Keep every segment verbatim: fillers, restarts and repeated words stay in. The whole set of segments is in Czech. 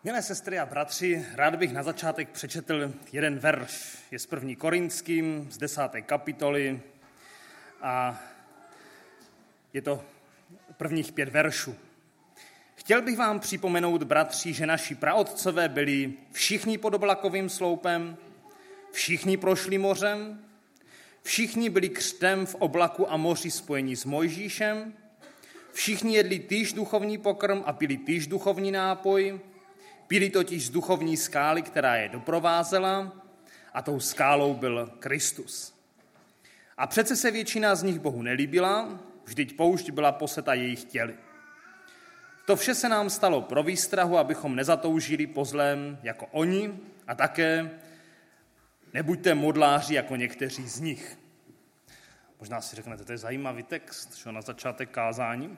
Milé sestry a bratři, rád bych na začátek přečetl jeden verš. Je z první Korinským, z desáté kapitoly a je to prvních pět veršů. Chtěl bych vám připomenout, bratři, že naši praotcové byli všichni pod oblakovým sloupem, všichni prošli mořem, všichni byli křtem v oblaku a moři spojeni s Mojžíšem, všichni jedli týž duchovní pokrm a pili týž duchovní nápoj, pili totiž z duchovní skály, která je doprovázela, a tou skálou byl Kristus. A přece se většina z nich Bohu nelíbila, vždyť poušť byla poseta jejich těly. To vše se nám stalo pro výstrahu, abychom nezatoužili po zlém jako oni, a také nebuďte modláři jako někteří z nich. Možná si řeknete, to je zajímavý text, že na začátek kázání.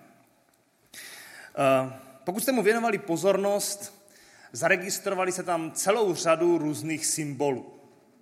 Pokud jste mu věnovali pozornost, zaregistrovali se tam celou řadu různých symbolů.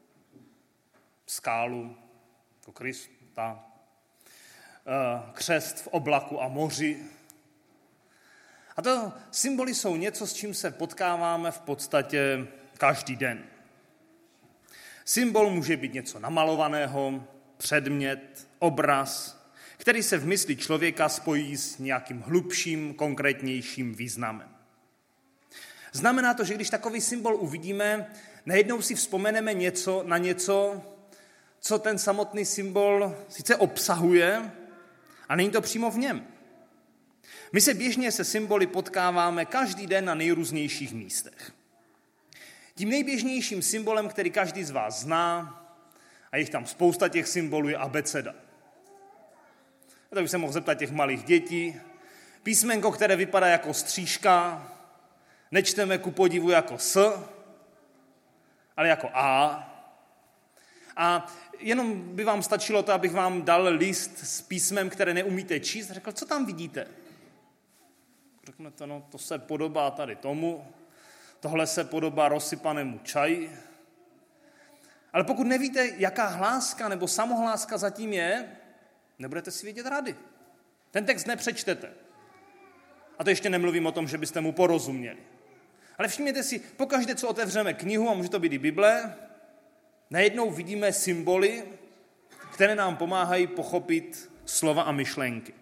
Skálu, jako Krista, křest v oblaku a moři. A to symboly jsou něco, s čím se potkáváme v podstatě každý den. Symbol může být něco namalovaného, předmět, obraz, který se v mysli člověka spojí s nějakým hlubším, konkrétnějším významem. Znamená to, že když takový symbol uvidíme, najednou si vzpomeneme něco na něco, co ten samotný symbol sice obsahuje, a není to přímo v něm. My se běžně se symboly potkáváme každý den na nejrůznějších místech. Tím nejběžnějším symbolem, který každý z vás zná, a jich tam spousta těch symbolů, je abeceda. To bych se mohl zeptat těch malých dětí. Písmenko, které vypadá jako střížka, nečteme ku podivu jako S, ale jako A. A jenom by vám stačilo to, abych vám dal list s písmem, které neumíte číst, a řekl, co tam vidíte? Řeknete, no to se podobá tady tomu, tohle se podobá rozsypanému čaji. Ale pokud nevíte, jaká hláska nebo samohláska zatím je, nebudete si vědět rady. Ten text nepřečtete. A to ještě nemluvím o tom, že byste mu porozuměli. Ale všimněte si, pokaždé, co otevřeme knihu, a může to být i Bible, najednou vidíme symboly, které nám pomáhají pochopit slova a myšlenky.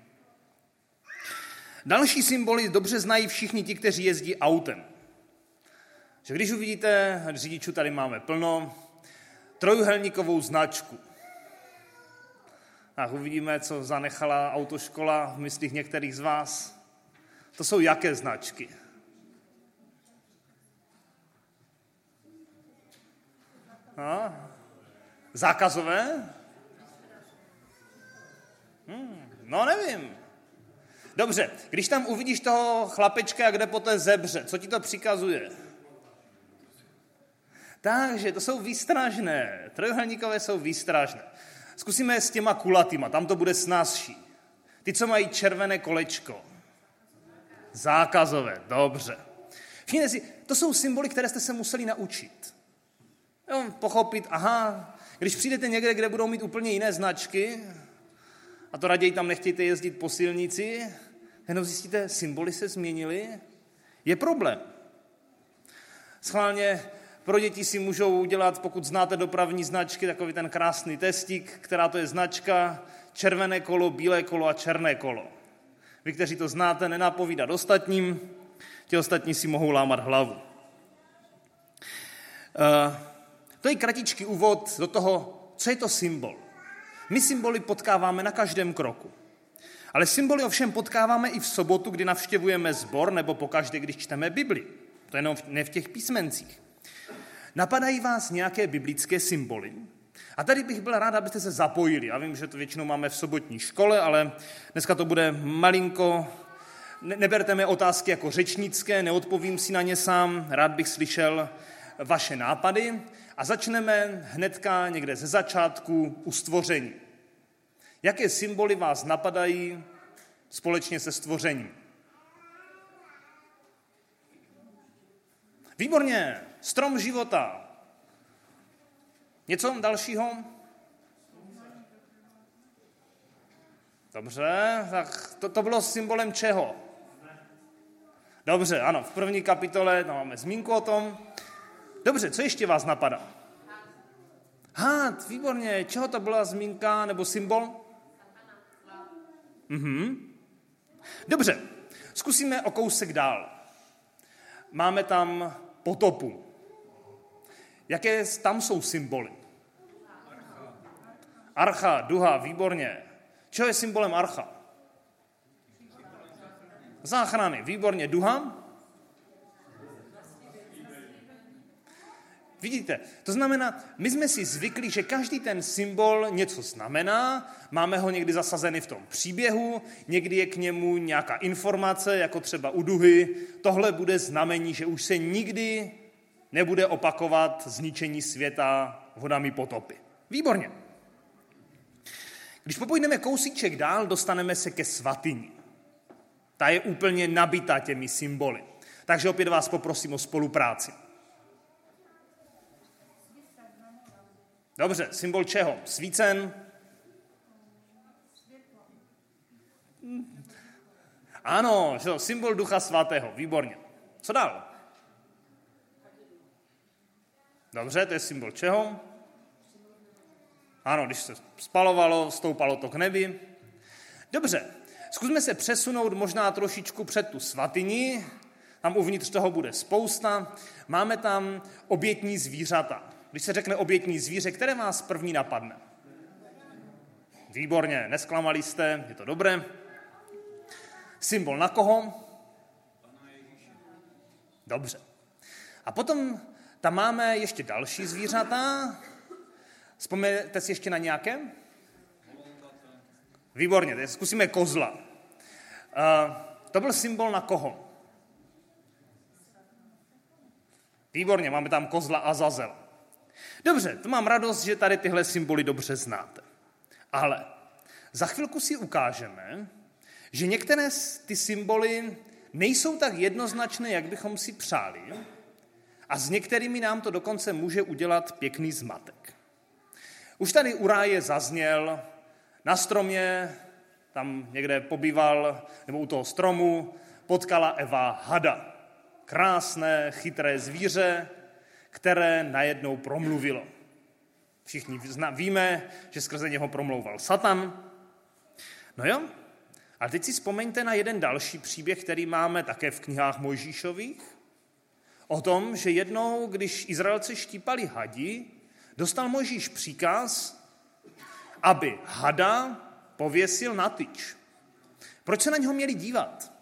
Další symboly dobře znají všichni ti, kteří jezdí autem. Že když uvidíte, řidičů tady máme plno, trojúhelníkovou značku. Tak uvidíme, co zanechala autoškola v myslích některých z vás. To jsou jaké značky? No, zákazové? Hmm, no nevím. Dobře, když tam uvidíš toho chlapečka, jak jde po té zebře, co ti to přikazuje? Takže to jsou výstražné. Trojúhelníkové jsou výstražné. Zkusíme s těma kulatýma, tam to bude snazší. Ty, co mají červené kolečko. Zákazové, dobře. Všimněte si, to jsou symboly, které jste se museli naučit. Jo, pochopit, aha, když přijdete někde, kde budou mít úplně jiné značky, a to raději tam nechtějte jezdit po silnici, jenom zjistíte, symboly se změnily, je problém. Schválně pro děti si můžou udělat, pokud znáte dopravní značky, takový ten krásný testík, která to je značka, červené kolo, bílé kolo a černé kolo. Vy, kteří to znáte, nenapovídat ostatním, ti ostatní si mohou lámat hlavu. Uh, to je kratičký úvod do toho, co je to symbol. My symboly potkáváme na každém kroku. Ale symboly ovšem potkáváme i v sobotu, kdy navštěvujeme sbor, nebo pokaždé, když čteme Bibli. To jenom ne v těch písmencích. Napadají vás nějaké biblické symboly? A tady bych byl rád, abyste se zapojili. Já vím, že to většinou máme v sobotní škole, ale dneska to bude malinko. Ne- neberte mé otázky jako řečnické, neodpovím si na ně sám. Rád bych slyšel vaše nápady. A začneme hnedka někde ze začátku u stvoření. Jaké symboly vás napadají společně se stvořením? Výborně, strom života. Něco dalšího? Dobře, tak to, to bylo symbolem čeho? Dobře, ano, v první kapitole tam máme zmínku o tom. Dobře, co ještě vás napadá? Had, výborně. Čeho to byla zmínka nebo symbol? Mhm. Dobře, zkusíme o kousek dál. Máme tam potopu. Jaké tam jsou symboly? Archa, duha, výborně. Čeho je symbolem archa? Záchrany, výborně. Duha? Vidíte, to znamená, my jsme si zvykli, že každý ten symbol něco znamená, máme ho někdy zasazený v tom příběhu, někdy je k němu nějaká informace, jako třeba u duhy, tohle bude znamení, že už se nikdy nebude opakovat zničení světa vodami potopy. Výborně. Když popůjdeme kousíček dál, dostaneme se ke svatyni. Ta je úplně nabitá těmi symboly. Takže opět vás poprosím o spolupráci. Dobře, symbol čeho? Svícen? Ano, že symbol Ducha Svatého, výborně. Co dál? Dobře, to je symbol čeho? Ano, když se spalovalo, stoupalo to k nebi. Dobře, zkusme se přesunout možná trošičku před tu svatyni, tam uvnitř toho bude spousta. Máme tam obětní zvířata. Když se řekne obětní zvíře, které vás první napadne? Výborně, nesklamali jste, je to dobré. Symbol na koho? Dobře. A potom tam máme ještě další zvířata. Vzpomenete si ještě na nějaké? Výborně, teď zkusíme kozla. Uh, to byl symbol na koho? Výborně, máme tam kozla Azazel. Dobře, to mám radost, že tady tyhle symboly dobře znáte. Ale za chvilku si ukážeme, že některé ty symboly nejsou tak jednoznačné, jak bychom si přáli, a s některými nám to dokonce může udělat pěkný zmatek. Už tady u ráje zazněl, na stromě, tam někde pobýval, nebo u toho stromu, potkala Eva hada. Krásné, chytré zvíře, které najednou promluvilo. Všichni víme, že skrze něho promlouval Satan. No jo, ale teď si vzpomeňte na jeden další příběh, který máme také v knihách Mojžíšových, o tom, že jednou, když Izraelci štípali hadi, dostal Mojžíš příkaz, aby hada pověsil na tyč. Proč se na něho měli dívat?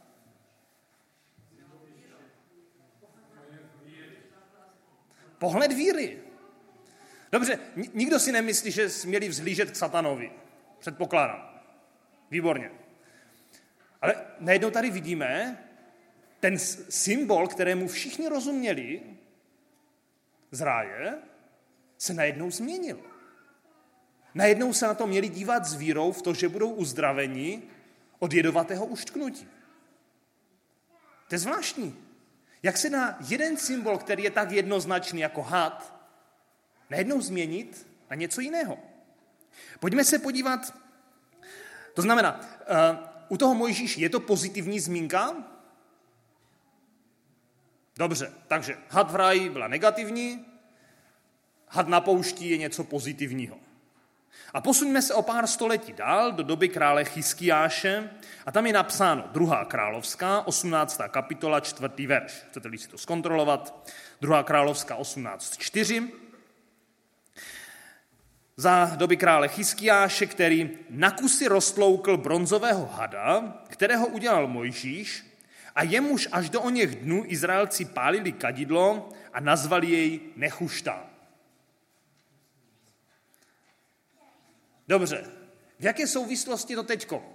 Pohled víry. Dobře, nikdo si nemyslí, že měli vzhlížet k satanovi. Předpokládám. Výborně. Ale najednou tady vidíme ten symbol, kterému všichni rozuměli z ráje, se najednou změnil. Najednou se na to měli dívat s vírou v to, že budou uzdraveni od jedovatého uštknutí. To je zvláštní. Jak se na jeden symbol, který je tak jednoznačný jako had, najednou změnit na něco jiného. Pojďme se podívat, to znamená, uh, u toho Mojžíše je to pozitivní zmínka? Dobře, takže had v ráji byla negativní, had na poušti je něco pozitivního. A posuňme se o pár století dál do doby krále Chyskiáše a tam je napsáno druhá královská, osmnáctá kapitola, čtvrtý verš. Chcete-li si to zkontrolovat? druhá královská osmnáct čtyři. Za doby krále Chyskiáše, který na kusy roztloukl bronzového hada, kterého udělal Mojžíš, a jemuž až do oněch dnů Izraelci pálili kadidlo a nazvali jej Nechuštán. Dobře, v jaké souvislosti to teďko?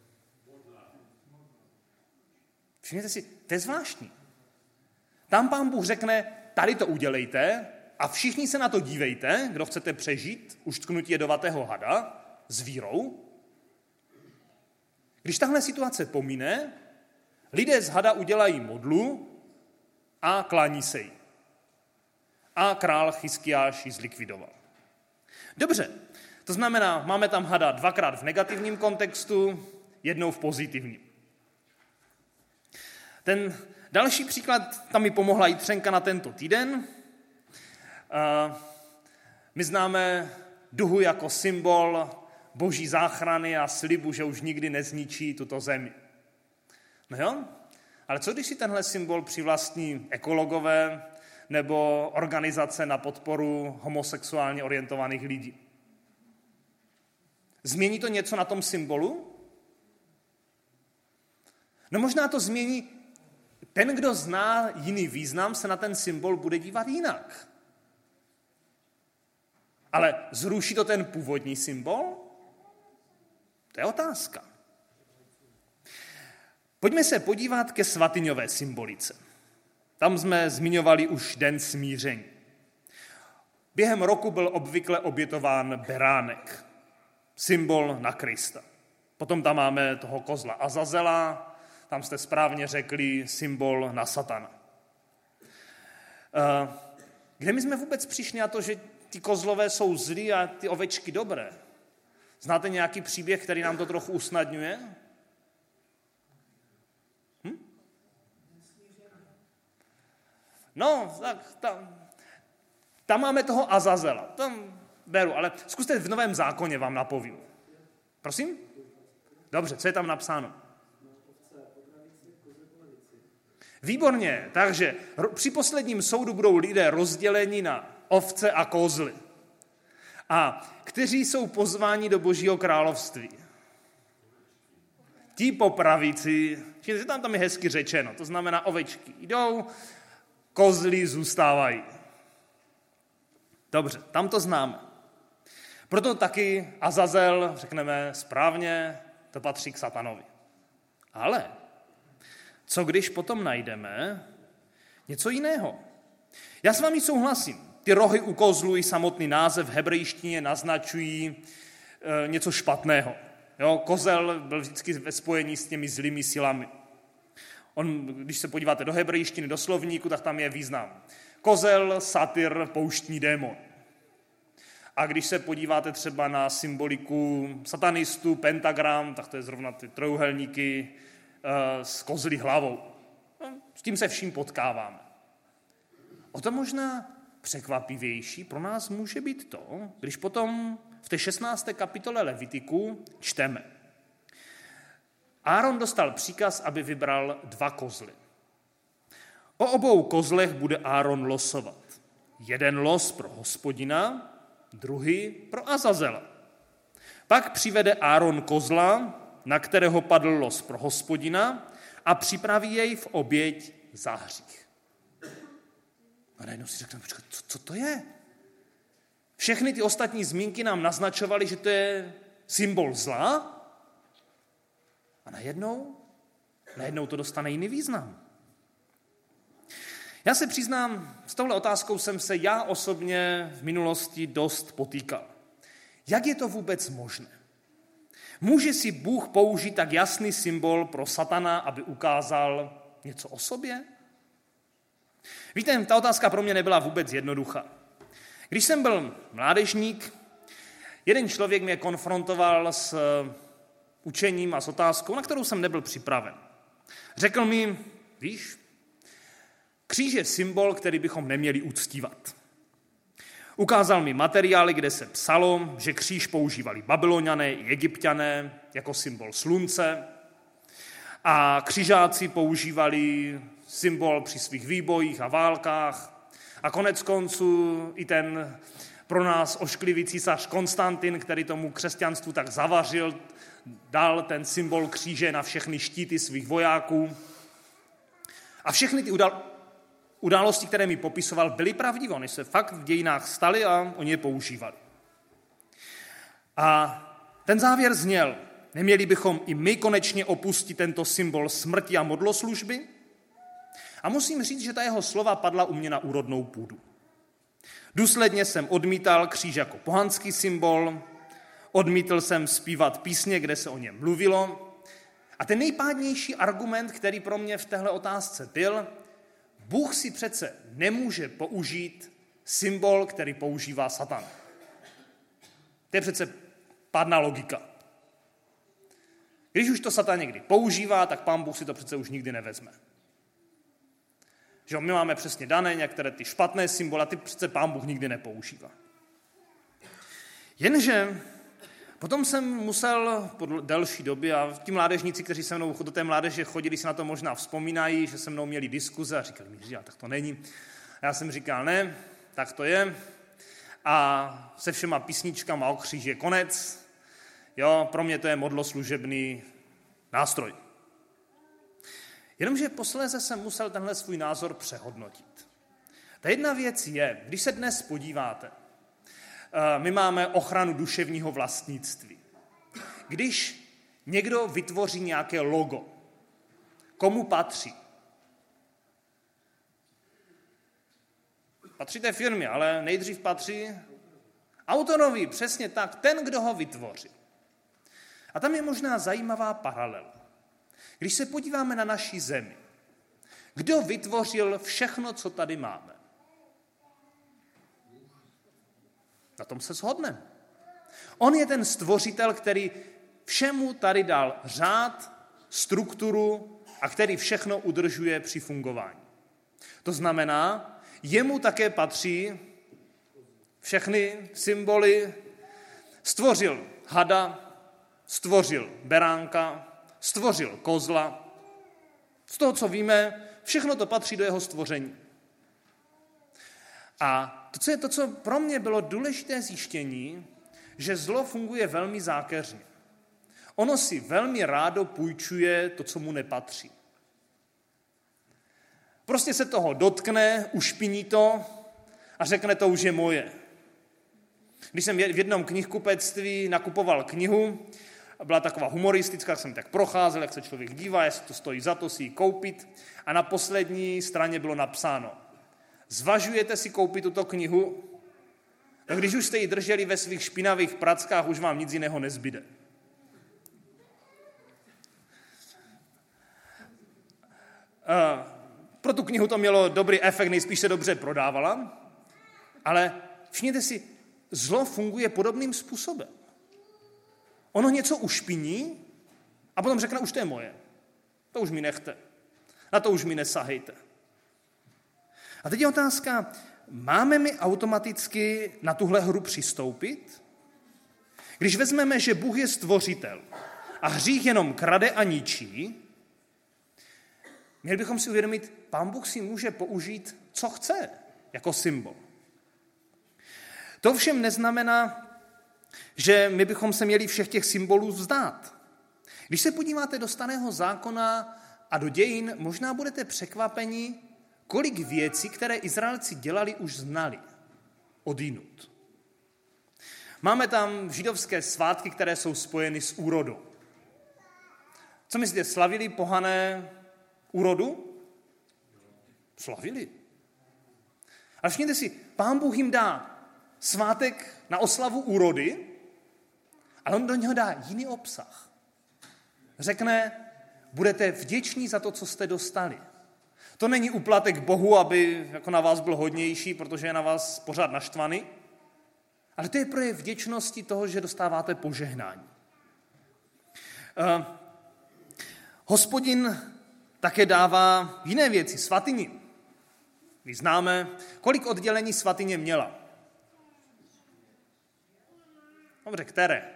Všimněte si, to je zvláštní. Tam Pán Bůh řekne, tady to udělejte a všichni se na to dívejte, kdo chcete přežít uštknutí jedovatého hada s vírou. Když tahle situace pomine, lidé z hada udělají modlu a klání se jí. A král Chyskiáš ji zlikvidoval. Dobře, to znamená, máme tam hada dvakrát v negativním kontextu, jednou v pozitivním. Ten Další příklad, tam mi pomohla Jitřenka na tento týden. My známe duhu jako symbol boží záchrany a slibu, že už nikdy nezničí tuto zemi. No jo, ale co když si tenhle symbol přivlastní ekologové nebo organizace na podporu homosexuálně orientovaných lidí? Změní to něco na tom symbolu? No možná to změní. Ten, kdo zná jiný význam, se na ten symbol bude dívat jinak. Ale zruší to ten původní symbol? To je otázka. Pojďme se podívat ke svatyňové symbolice. Tam jsme zmiňovali už den smíření. Během roku byl obvykle obětován beránek, symbol na Krista. Potom tam máme toho kozla Azazela, tam jste správně řekli symbol na Satana. Kde my jsme vůbec přišli na to, že ty kozlové jsou zlí a ty ovečky dobré? Znáte nějaký příběh, který nám to trochu usnadňuje? Hm? No, tak tam, tam máme toho Azazela. Tam beru, ale zkuste v Novém zákoně vám napovím. Prosím? Dobře, co je tam napsáno? Výborně, takže při posledním soudu budou lidé rozděleni na ovce a kozly. A kteří jsou pozváni do Božího království? Ti po pravici, tam, tam je hezky řečeno, to znamená ovečky jdou, kozly zůstávají. Dobře, tam to známe. Proto taky Azazel, řekneme správně, to patří k Satanovi. Ale co když potom najdeme něco jiného? Já s vámi souhlasím. Ty rohy u kozlu i samotný název v hebrejštině naznačují e, něco špatného. Jo, kozel byl vždycky ve spojení s těmi zlými silami. On, když se podíváte do hebrejštiny, do slovníku, tak tam je význam. Kozel, satyr, pouštní démon. A když se podíváte třeba na symboliku satanistů, pentagram, tak to je zrovna ty trojuhelníky e, s kozlí hlavou. No, s tím se vším potkáváme. O to možná překvapivější pro nás může být to, když potom v té šestnácté kapitole Levitiku čteme. Áron dostal příkaz, aby vybral dva kozly. O obou kozlech bude Áron losovat. Jeden los pro Hospodina, druhý pro Azazela. Pak přivede Áron kozla, na kterého padl los pro Hospodina, a připraví jej v oběť za hřích. A najednou si řekneme, počkat, co, co to je? Všechny ty ostatní zmínky nám naznačovaly, že to je symbol zla, a najednou, najednou to dostane jiný význam. Já se přiznám, s touhle otázkou jsem se já osobně v minulosti dost potýkal. Jak je to vůbec možné? Může si Bůh použít tak jasný symbol pro Satana, aby ukázal něco o sobě? Víte, ta otázka pro mě nebyla vůbec jednoduchá. Když jsem byl mládežník, jeden člověk mě konfrontoval s učením a s otázkou, na kterou jsem nebyl připraven. Řekl mi, víš, kříž je symbol, který bychom neměli uctívat. Ukázal mi materiály, kde se psalo, že kříž používali Babyloniané i Egypťané jako symbol slunce a křižáci používali symbol při svých výbojích a válkách a konec konců i ten pro nás ošklivý císař Konstantin, který tomu křesťanstvu tak zavařil, dal ten symbol kříže na všechny štíty svých vojáků. A všechny ty události, které mi popisoval, byly pravdivé. Oni se fakt v dějinách staly a oni je používali. A ten závěr zněl, neměli bychom i my konečně opustit tento symbol smrti a modloslužby? A musím říct, že ta jeho slova padla u mě na úrodnou půdu. Důsledně jsem odmítal kříž jako pohanský symbol, odmítl jsem zpívat písně, kde se o něm mluvilo. A ten nejpádnější argument, který pro mě v téhle otázce byl, Bůh si přece nemůže použít symbol, který používá Satan. To je přece pádná logika. Když už to Satan někdy používá, tak Pán Bůh si to přece už nikdy nevezme. Že my máme přesně dané některé ty špatné symboly, a ty přece Pán Bůh nikdy nepoužívá. Jenže potom jsem musel po delší době, a ti mládežníci, kteří se mnou do té mládeže chodili, si na to možná vzpomínají, že se mnou měli diskuze a říkali mi, že tak to není. A já jsem říkal, ne, tak to je. A se všema písničkama o kříži je konec. Jo, pro mě to je modloslužebný nástroj. Jenomže posléze jsem musel tenhle svůj názor přehodnotit. Ta jedna věc je, když se dnes podíváte, my máme ochranu duševního vlastnictví. Když někdo vytvoří nějaké logo, komu patří? Patří té firmě, ale nejdřív patří autorovi, přesně tak, ten, kdo ho vytvoří. A tam je možná zajímavá paralela. Když se podíváme na naši zemi, kdo vytvořil všechno, co tady máme? Na tom se shodneme. On je ten stvořitel, který všemu tady dal řád, strukturu a který všechno udržuje při fungování. To znamená, jemu také patří všechny symboly. Stvořil hada, stvořil beránka, stvořil kozla. Z toho, co víme, všechno to patří do jeho stvoření. A to, co je to, co pro mě bylo důležité zjištění, že zlo funguje velmi zákeřně. Ono si velmi rádo půjčuje to, co mu nepatří. Prostě se toho dotkne, ušpiní to a řekne, to už je moje. Když jsem v jednom knihkupectví nakupoval knihu, byla taková humoristická, jsem tak procházel, jak se člověk dívá, jestli to stojí za to si ji koupit. A na poslední straně bylo napsáno: zvažujete si koupit tuto knihu? No, když už jste ji drželi ve svých špinavých prackách, už vám nic jiného nezbyde. Uh, pro tu knihu to mělo dobrý efekt, nejspíš se dobře prodávala, ale všimněte si, zlo funguje podobným způsobem. Ono něco ušpiní a potom řekne, už to je moje. To už mi nechte. Na to už mi nesahejte. A teď je otázka, máme my automaticky na tuhle hru přistoupit? Když vezmeme, že Bůh je stvořitel a hřích jenom krade a ničí, měli bychom si uvědomit, Pán Bůh si může použít, co chce, jako symbol. To všem neznamená, že my bychom se měli všech těch symbolů vzdát. Když se podíváte do Starého zákona a do dějin, možná budete překvapeni, kolik věcí, které Izraelci dělali, už znali odjinud. Máme tam židovské svátky, které jsou spojeny s úrodou. Co myslíte, slavili pohané úrodu? Slavili. Ale všimněte si, Pán Bůh jim dá svátek na oslavu úrody, ale on do něho dá jiný obsah. Řekne, budete vděční za to, co jste dostali. To není úplatek Bohu, aby jako na vás byl hodnější, protože je na vás pořád naštvaný, ale to je projev vděčnosti toho, že dostáváte požehnání. Uh, Hospodin také dává jiné věci, svatyni. My známe, kolik oddělení svatyně měla. Dobře, které?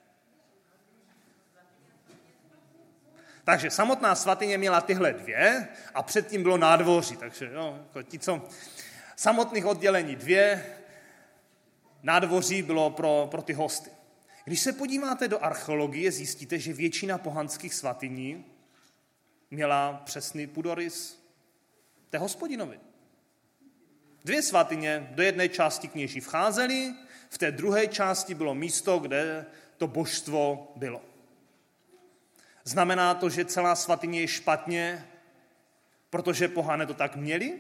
Takže samotná svatyně měla tyhle dvě a předtím bylo nádvoří. Takže jo, jako ti, co samotných oddělení dvě, nádvoří bylo pro, pro ty hosty. Když se podíváte do archeologie, zjistíte, že většina pohanských svatyní měla přesný půdorys té Hospodinovi. Dvě svatyně do jedné části kněží vcházeli, v té druhé části bylo místo, kde to božstvo bylo. Znamená to, že celá svatyně je špatně, protože pohané to tak měli?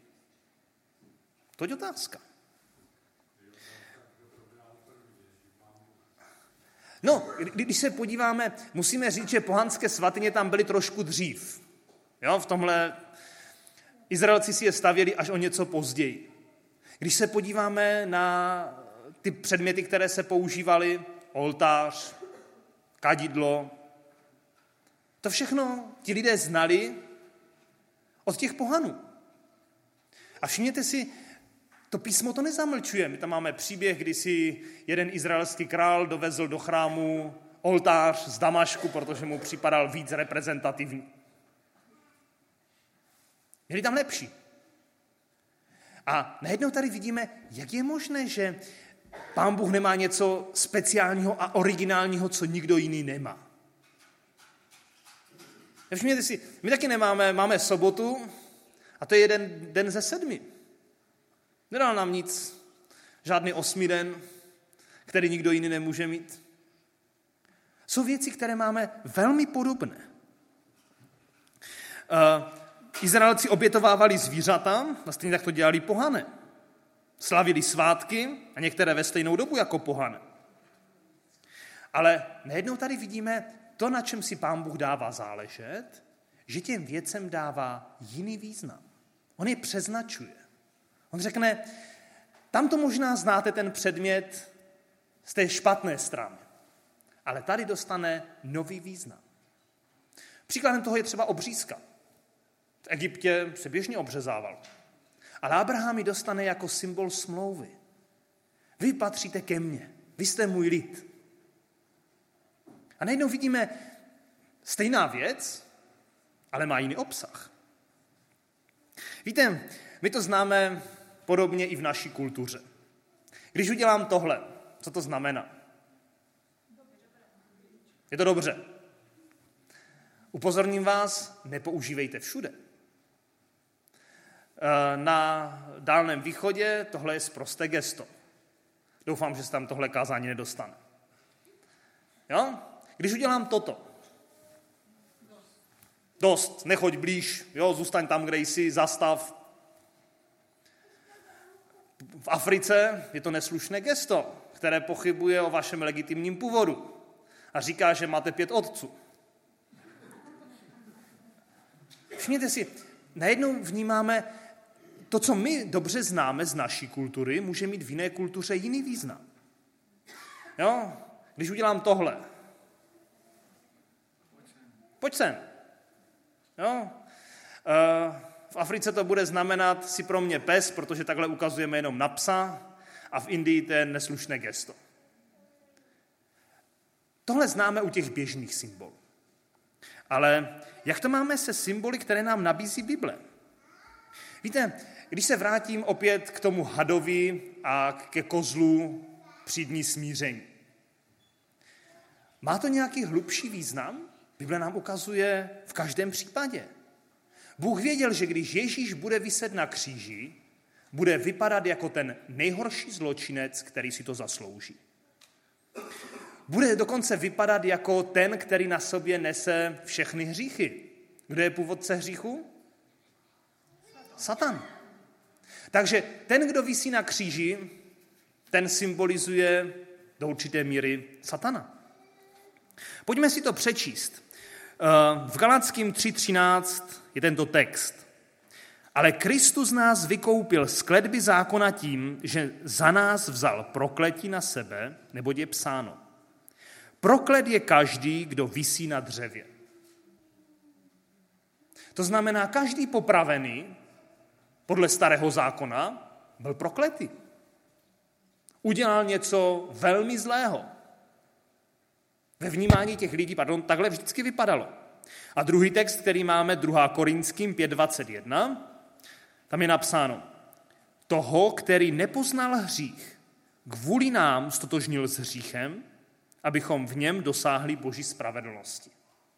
To je otázka. No, když se podíváme, musíme říct, že pohanské svatyně tam byly trošku dřív. Jo, v tomhle Izraelci si je stavěli až o něco později. Když se podíváme na ty předměty, které se používaly, oltář, kadidlo, to všechno ti lidé znali od těch pohanů. A všimněte si, to písmo to nezamlčuje. My tam máme příběh, kdy si jeden izraelský král dovezl do chrámu oltář z Damašku, protože mu připadal víc reprezentativní. Měli tam lepší. A najednou tady vidíme, jak je možné, že Pán Bůh nemá něco speciálního a originálního, co nikdo jiný nemá. Všimněte si, my taky nemáme, máme sobotu a to je jeden den ze sedmi. Nedal nám nic, žádný osmý den, který nikdo jiný nemůže mít. Jsou věci, které máme velmi podobné. Uh, Izraelci obětovávali zvířata, a stejně tak to dělali pohané. Slavili svátky a některé ve stejnou dobu jako pohané. Ale najednou tady vidíme to, na čem si Pán Bůh dává záležet, že těm věcem dává jiný význam. On je přeznačuje. On řekne, tam to možná znáte ten předmět z té špatné strany, ale tady dostane nový význam. Příkladem toho je třeba obřízka. V Egyptě se běžně obřezával. Ale Abraham ji dostane jako symbol smlouvy. Vy patříte ke mně, vy jste můj lid. A najednou vidíme stejná věc, ale má jiný obsah. Víte, my to známe podobně i v naší kultuře. Když udělám tohle, co to znamená? Je to dobře. Upozorním vás, nepoužívejte všude. Na Dálném východě tohle je sprosté gesto. Doufám, že se tam tohle kázání nedostane. Jo? Když udělám toto. Dost, nechoď blíž, jo, zůstaň tam, kde jsi, zastav. V Africe je to neslušné gesto, které pochybuje o vašem legitimním původu a říká, že máte pět otců. Všimněte si, najednou vnímáme, to, co my dobře známe z naší kultury, může mít v jiné kultuře jiný význam. Jo? Když udělám tohle. Pojď sem. Jo? V Africe to bude znamenat si pro mě pes, protože takhle ukazujeme jenom na psa, a v Indii to je neslušné gesto. Tohle známe u těch běžných symbolů. Ale jak to máme se symboly, které nám nabízí Bible? Víte, když se vrátím opět k tomu hadovi a ke kozlu při dní smíření. Má to nějaký hlubší význam? Bible nám ukazuje v každém případě. Bůh věděl, že když Ježíš bude viset na kříži, bude vypadat jako ten nejhorší zločinec, který si to zaslouží. Bude dokonce vypadat jako ten, který na sobě nese všechny hříchy. Kdo je původce hříchu? Satan. Takže ten, kdo visí na kříži, ten symbolizuje do určité míry satana. Pojďme si to přečíst. V Galackým tři třináct je tento text. Ale Kristus nás vykoupil z kletby zákona tím, že za nás vzal prokletí na sebe, neboť je psáno. Proklet je každý, kdo visí na dřevě. To znamená, každý popravený podle starého zákona byl prokletý. Udělal něco velmi zlého. Ve vnímání těch lidí, pardon, takhle vždycky vypadalo. A druhý text, který máme, druhá Korinským pět dvacet jedna, tam je napsáno, toho, který nepoznal hřích, kvůli nám stotožnil s hříchem, abychom v něm dosáhli Boží spravedlnosti.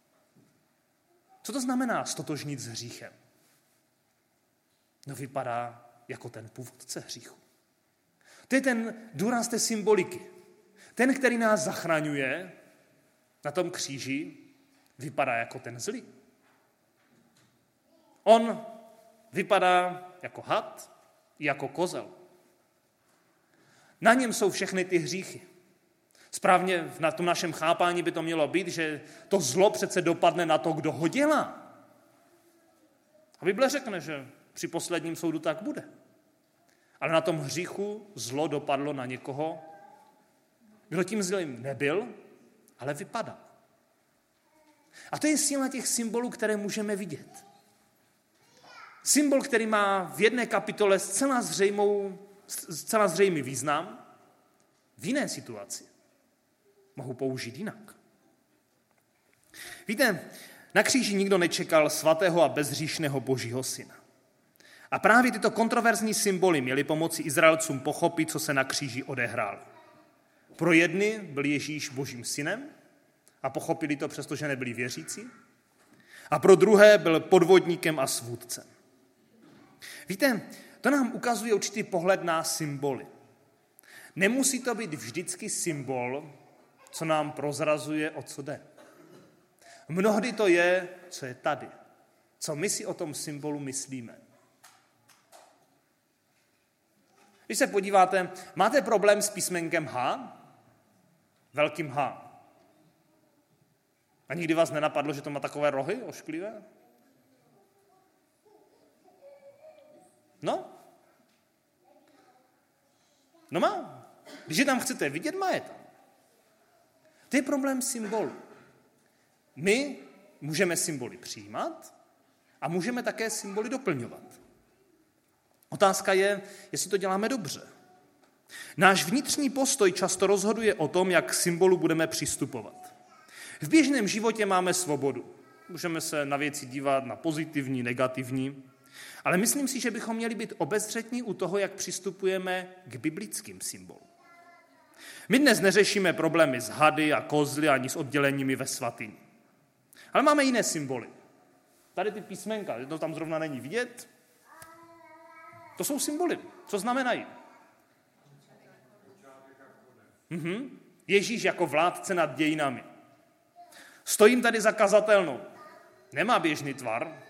Co to znamená stotožnit s hříchem? No vypadá jako ten původce hříchu. To je ten důraz té symboliky. Ten, který nás zachraňuje na tom kříži, vypadá jako ten zlý. On vypadá jako had, jako kozel. Na něm jsou všechny ty hříchy. Správně na tom našem chápání by to mělo být, že to zlo přece dopadne na to, kdo ho dělá. A Bible řekne, že při posledním soudu tak bude. Ale na tom hříchu zlo dopadlo na někoho, kdo tím zlým nebyl, ale vypadal. A to je síla těch symbolů, které můžeme vidět. Symbol, který má v jedné kapitole zcela, zřejmou, zcela zřejmý význam, v jiné situaci mohu použít jinak. Víte, na kříži nikdo nečekal svatého a bezhříšného Božího syna. A právě tyto kontroverzní symboly měly pomoci Izraelcům pochopit, co se na kříži odehrálo. Pro jedny byl Ježíš Božím synem a pochopili to, přestože nebyli věřící. A pro druhé byl podvodníkem a svůdcem. Víte, to nám ukazuje určitý pohled na symboly. Nemusí to být vždycky symbol, co nám prozrazuje, o co jde. Mnohdy to je, co je tady. Co my si o tom symbolu myslíme. Když se podíváte, máte problém s písmenkem H? Velkým H. A nikdy vás nenapadlo, že to má takové rohy ošklivé? No? No má. Když je tam chcete vidět, má je tam. To je problém symbolu. My můžeme symboly přijímat a můžeme také symboly doplňovat. Otázka je, jestli to děláme dobře. Náš vnitřní postoj často rozhoduje o tom, jak k symbolu budeme přistupovat. V běžném životě máme svobodu. Můžeme se na věci dívat na pozitivní, negativní, ale myslím si, že bychom měli být obezřetní u toho, jak přistupujeme k biblickým symbolům. My dnes neřešíme problémy s hady a kozly ani s odděleními ve svatyni. Ale máme jiné symboly. Tady ty písmenka, to tam zrovna není vidět. To jsou symboly. Co znamenají? Mhm. Ježíš jako vládce nad dějinami. Stojím tady za kazatelnou. Nemá běžný tvar.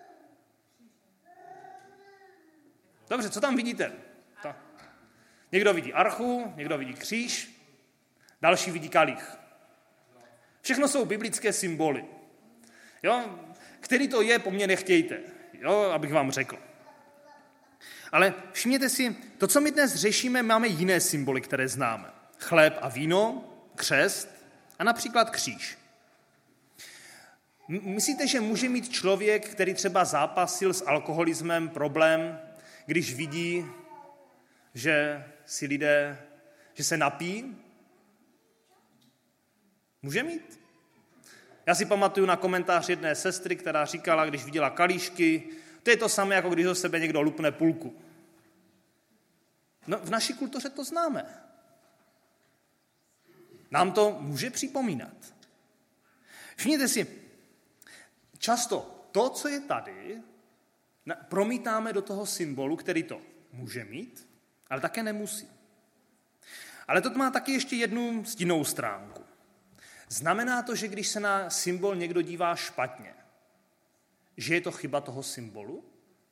Dobře, co tam vidíte? Ta. Někdo vidí archu, někdo vidí kříž, další vidí kalich. Všechno jsou biblické symboly. Jo? Který to je, po mně nechtějte, jo? Abych vám řekl. Ale všimněte si, to, co my dnes řešíme, máme jiné symboly, které známe. Chléb a víno, křest a například kříž. Myslíte, že může mít člověk, který třeba zápasil s alkoholismem, problém, když vidí, že si lidé, že se napí? Může mít? Já si pamatuju na komentář jedné sestry, která říkala, když viděla kalíšky, to je to samé, jako když do sebe někdo lupne půlku. No, v naší kultuře to známe. Nám to může připomínat. Všimněte si, často to, co je tady, promítáme do toho symbolu, který to může mít, ale také nemusí. Ale to má taky ještě jednu stinnou stránku. Znamená to, že když se na symbol někdo dívá špatně, že je to chyba toho symbolu?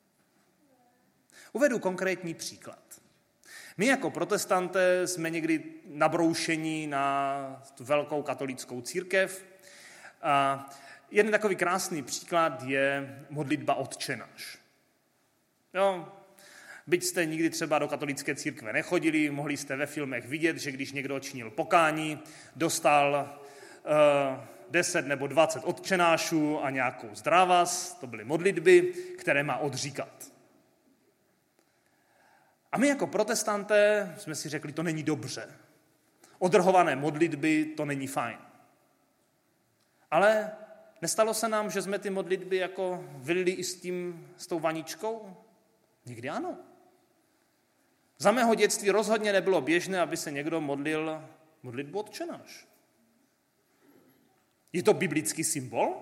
Uvedu konkrétní příklad. My jako protestanté jsme někdy nabroušení na tu velkou katolickou církev. A jeden takový krásný příklad je modlitba Otče náš. Jo, byť jste nikdy třeba do katolické církve nechodili, mohli jste ve filmech vidět, že když někdo činil pokání, dostal uh, deset nebo dvacet otčenášů a nějakou zdravas, to byly modlitby, které má odříkat. A my jako protestanté jsme si řekli, to není dobře. Odrhované modlitby, to není fajn. Ale nestalo se nám, že jsme ty modlitby jako vylili i s, tím, s tou vaničkou? Někdy ano. Za mého dětství rozhodně nebylo běžné, aby se někdo modlil modlitbu Otče náš. Je to biblický symbol?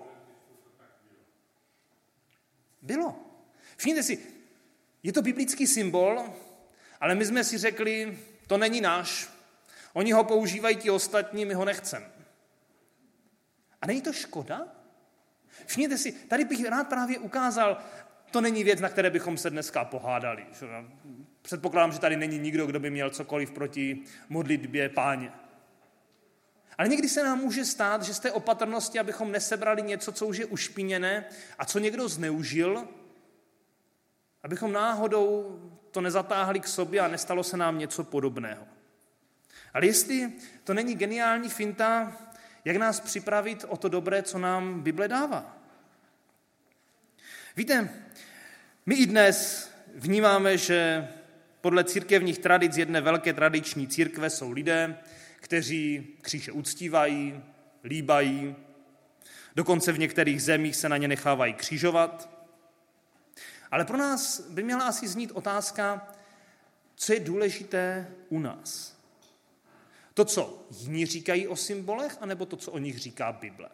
Bylo. Všimněte si, je to biblický symbol, ale my jsme si řekli, to není náš. Oni ho používají ti ostatní, my ho nechceme. A není to škoda? Všimněte si, tady bych rád právě ukázal, to není věc, na které bychom se dneska pohádali. Předpokládám, že tady není nikdo, kdo by měl cokoliv proti modlitbě Páně. Ale někdy se nám může stát, že z té opatrnosti, abychom nesebrali něco, co už je ušpiněné a co někdo zneužil, abychom náhodou to nezatáhli k sobě a nestalo se nám něco podobného. Ale jestli to není geniální finta, jak nás připravit o to dobré, co nám Bible dává. Víte, My i dnes vnímáme, že podle církevních tradic jedné velké tradiční církve jsou lidé, kteří kříže uctívají, líbají, dokonce v některých zemích se na ně nechávají křižovat. Ale pro nás by měla asi znít otázka, co je důležité u nás. To, co jiní říkají o symbolech, anebo to, co o nich říká Bible.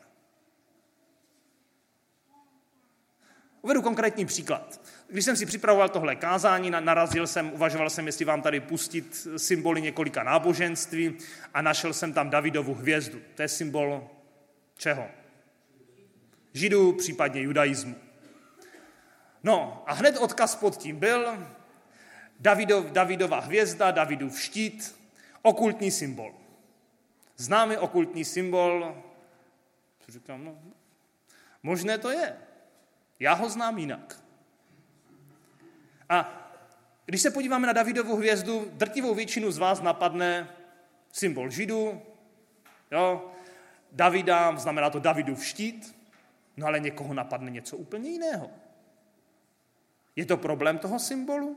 Uvedu konkrétní příklad. Když jsem si připravoval tohle kázání, narazil jsem, uvažoval jsem, jestli vám tady pustit symboly několika náboženství a našel jsem tam Davidovu hvězdu. To je symbol čeho? Židů, případně judaismu. No a hned odkaz pod tím byl Davidov, Davidova hvězda, Davidův štít, okultní symbol. Známý okultní symbol. Říkám, no, možné to je. Já ho znám jinak. A když se podíváme na Davidovu hvězdu, drtivou většinu z vás napadne symbol Židů, jo, Davida, znamená to Davidův štít, no ale někoho napadne něco úplně jiného. Je to problém toho symbolu?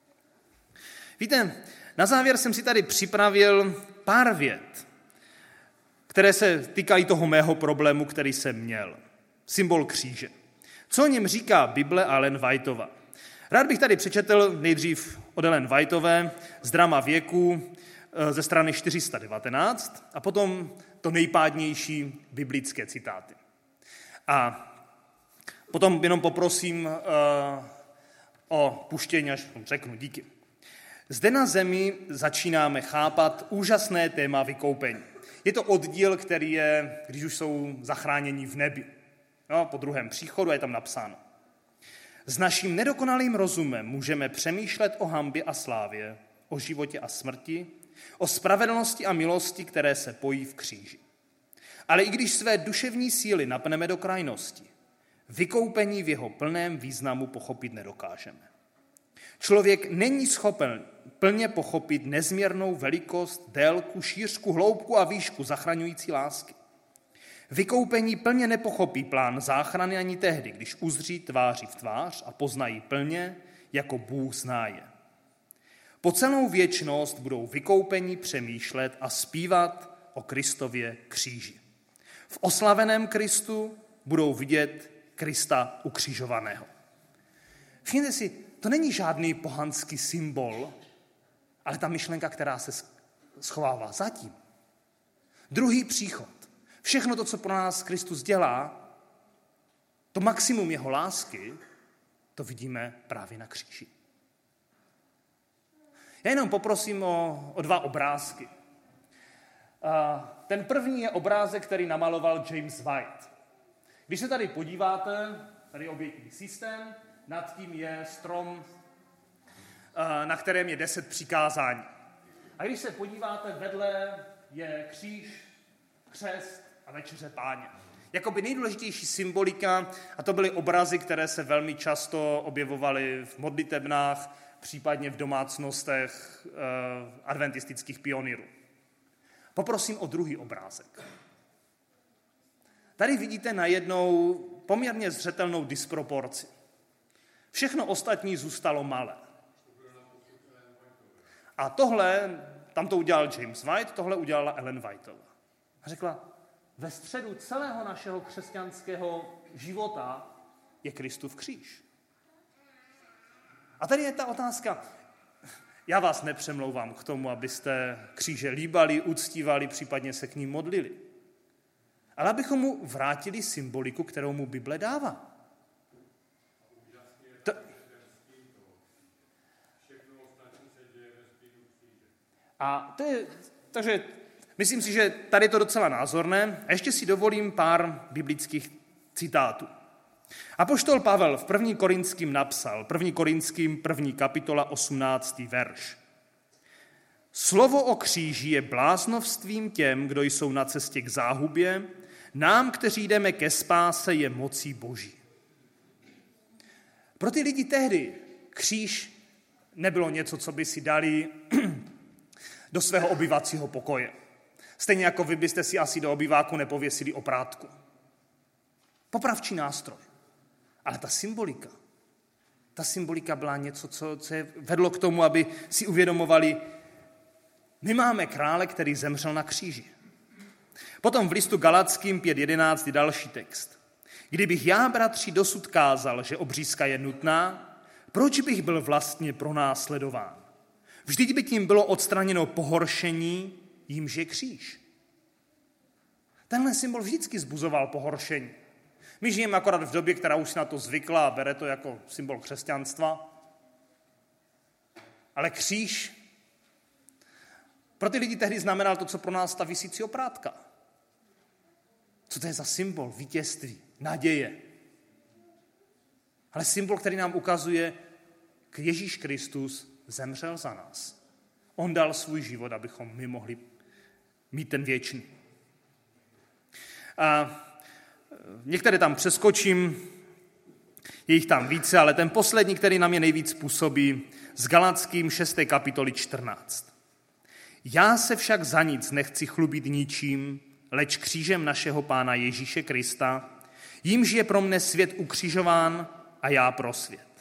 Víte, na závěr jsem si tady připravil pár vět, které se týkají toho mého problému, který jsem měl. Symbol kříže. Co o něm říká Bible a Ellen Whiteova? Rád bych tady přečetl nejdřív od Ellen Whiteové z Drama věku ze strany čtyři sta devatenáct a potom to nejpádnější biblické citáty. A potom jenom poprosím uh, o puštění, až řeknu díky. Zde na zemi začínáme chápat úžasné téma vykoupení. Je to oddíl, který je, když už jsou zachráněni v nebi. No, po druhém příchodu je tam napsáno. S naším nedokonalým rozumem můžeme přemýšlet o hanbě a slávě, o životě a smrti, o spravedlnosti a milosti, které se pojí v kříži. Ale i když své duševní síly napneme do krajnosti, vykoupení v jeho plném významu pochopit nedokážeme. Člověk není schopen plně pochopit nezměrnou velikost, délku, šířku, hloubku a výšku zachraňující lásky. Vykoupení plně nepochopí plán záchrany ani tehdy, když uzří tváří v tvář a poznají plně, jako Bůh zná je. Po celou věčnost budou vykoupení přemýšlet a zpívat o Kristově kříži. V oslaveném Kristu budou vidět Krista ukřižovaného. Všimněte si, to není žádný pohanský symbol, ale ta myšlenka, která se schovává zatím. Druhý příchod. Všechno to, co pro nás Kristus dělá, to maximum jeho lásky, to vidíme právě na kříži. Já jenom poprosím o, o dva obrázky. Ten první je obrázek, který namaloval James White. Když se tady podíváte, tady je obětní systém, nad tím je strom, na kterém je deset přikázání. A když se podíváte, vedle je kříž, křest a večeře Páně. Jakoby nejdůležitější symbolika, a to byly obrazy, které se velmi často objevovaly v modlitebnách, případně v domácnostech eh, adventistických pionýrů. Poprosím o druhý obrázek. Tady vidíte najednou poměrně zřetelnou disproporci. Všechno ostatní zůstalo malé. A tohle, tam to udělal James White, tohle udělala Ellen Whiteová. A řekla, ve středu celého našeho křesťanského života je Kristův kříž. A tady je ta otázka, já vás nepřemlouvám k tomu, abyste kříže líbali, uctívali, případně se k ním modlili. Ale abychom mu vrátili symboliku, kterou mu Bible dává. To... A to je, takže myslím si, že tady je to docela názorné. A ještě si dovolím pár biblických citátů. Apoštol Pavel v první Korinským napsal, první Korinským, první kapitola, osmnáctý verš. Slovo o kříži je bláznovstvím těm, kdo jsou na cestě k záhubě, nám, kteří jdeme ke spáse, je mocí Boží. Pro ty lidi tehdy kříž nebylo něco, co by si dali do svého obyvacího pokoje. Stejně jako vy byste si asi do obyváku nepověsili oprátku. Popravčí nástroj. Ale ta symbolika, ta symbolika byla něco, co, co je vedlo k tomu, aby si uvědomovali, my máme krále, který zemřel na kříži. Potom v listu Galackým pět jedenáct je další text. Kdybych já, bratři, dosud kázal, že obřízka je nutná, proč bych byl vlastně pronásledován? Vždyť by tím bylo odstraněno pohoršení, jímž je kříž. Tenhle symbol vždycky vzbuzoval pohoršení. My žijeme akorát v době, která už na to zvykla a bere to jako symbol křesťanstva. Ale kříž pro ty lidi tehdy znamenal to, co pro nás ta visící oprátka. Co to je za symbol vítězství, naděje? Ale symbol, který nám ukazuje, že Ježíš Kristus zemřel za nás. On dal svůj život, abychom my mohli mít ten věčný. A některé tam přeskočím, je jich tam více, ale ten poslední, který nám je nejvíc působí, s Galackým šesté kapitoly čtrnáct. Já se však za nic nechci chlubit ničím, leč křížem našeho Pána Ježíše Krista, jímž je pro mne svět ukřižován a já pro svět.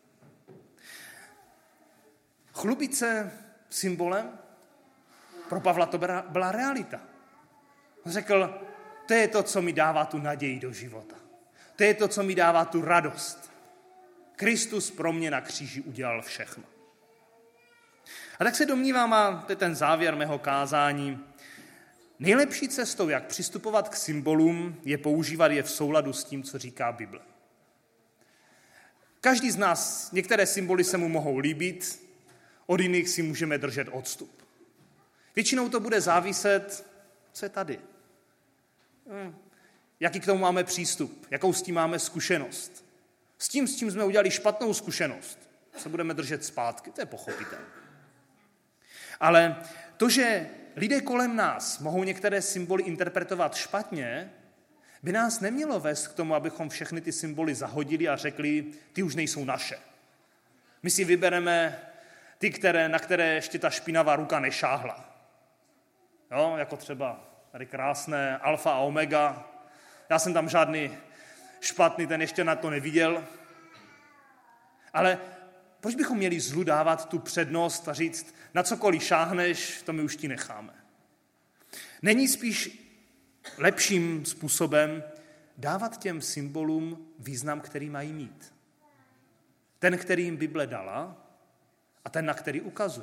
Chlubit se symbolem pro Pavla to byla realita. On řekl, to je to, co mi dává tu naději do života. To je to, co mi dává tu radost. Kristus pro mě na kříži udělal všechno. A tak se domnívám, a to je ten závěr mého kázání, nejlepší cestou, jak přistupovat k symbolům, je používat je v souladu s tím, co říká Bible. Každý z nás, některé symboly se mu mohou líbit, od jiných si můžeme držet odstup. Většinou to bude záviset, co je tady. Jaký k tomu máme přístup, jakou s tím máme zkušenost. S tím, s čím jsme udělali špatnou zkušenost, se budeme držet zpátky, to je pochopitelné. Ale to, že lidé kolem nás mohou některé symboly interpretovat špatně, by nás nemělo vést k tomu, abychom všechny ty symboly zahodili a řekli, ty už nejsou naše. My si vybereme ty, které, na které ještě ta špinavá ruka nešáhla. Jo, jako třeba tady krásné alfa a omega. Já jsem tam žádný špatný, ten ještě na to neviděl. Ale proč bychom měli zlu dávat tu přednost a říct, na cokoliv šáhneš, to my už ti necháme. Není spíš lepším způsobem dávat těm symbolům význam, který mají mít. Ten, který jim Bible dala a ten, na který ukazuje.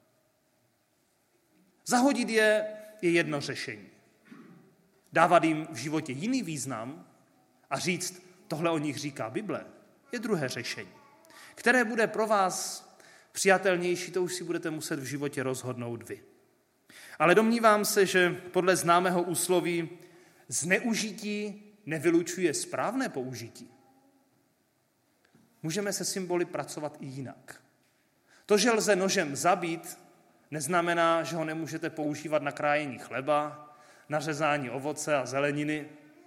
Zahodit je je jedno řešení. Dávat jim v životě jiný význam a říct, tohle o nich říká Bible, je druhé řešení. Které bude pro vás přijatelnější, to už si budete muset v životě rozhodnout vy. Ale domnívám se, že podle známého úsloví zneužití nevylučuje správné použití. Můžeme se symboly pracovat i jinak. To, že lze nožem zabít, neznamená, že ho nemůžete používat na krájení chleba, na řezání ovoce a zeleniny.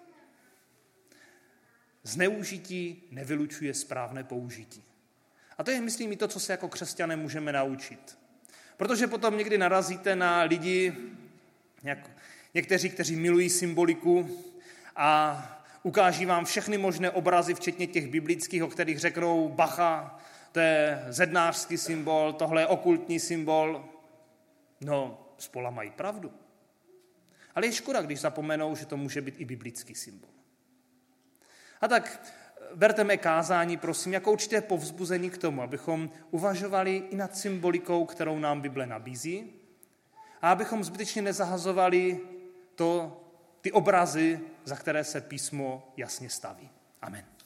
Zneužití nevylučuje správné použití. A to je, myslím, i to, co se jako křesťané můžeme naučit. Protože potom někdy narazíte na lidi, jak někteří, kteří milují symboliku a ukáží vám všechny možné obrazy, včetně těch biblických, o kterých řeknou bacha, to je zednářský symbol, tohle je okultní symbol. No, spola mají pravdu. Ale je škoda, když zapomenou, že to může být i biblický symbol. A tak berte mé kázání, prosím, jako určité povzbuzení k tomu, abychom uvažovali i nad symbolikou, kterou nám Bible nabízí, a abychom zbytečně nezahazovali to, ty obrazy, za které se písmo jasně staví. Amen.